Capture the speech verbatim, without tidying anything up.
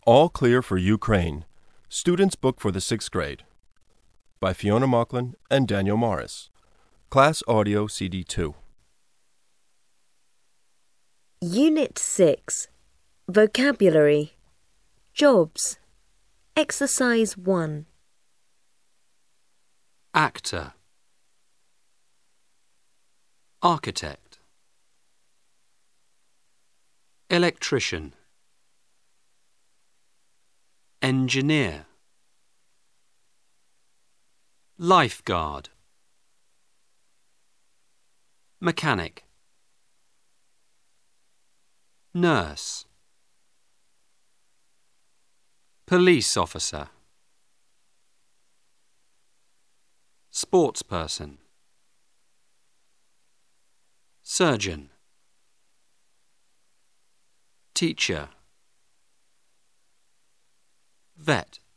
All Clear for Ukraine, Student's Book for the Sixth Grade, by Fiona Mauchline and Daniel Morris. Class Audio C D two. Unit six. Vocabulary. Jobs. Exercise one. Actor, architect, electrician, engineer, lifeguard, mechanic, nurse, police officer, sportsperson, surgeon, teacher, vet.